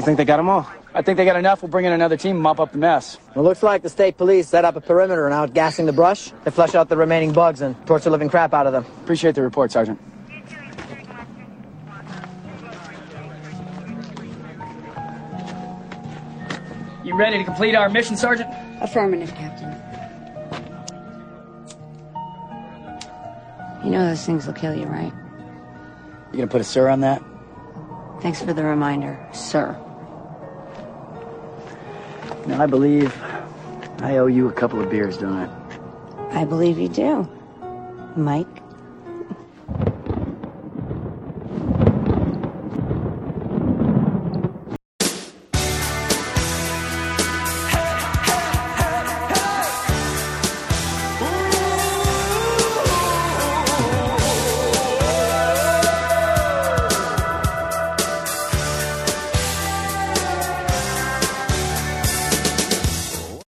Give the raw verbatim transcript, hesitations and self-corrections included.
You think they got them all? I think they got enough. We'll bring in another team and mop up the mess. It looks like the state police set up a perimeter and out gassing the brush. They flush out the remaining bugs and torch the living crap out of them. Appreciate the report, Sergeant. You ready to complete our mission, Sergeant? Affirmative, Captain. You know those things will kill you, right? You gonna put a sir on that? Thanks for the reminder, sir. Now, I believe I owe you a couple of beers, don't I? I believe you do, Mike.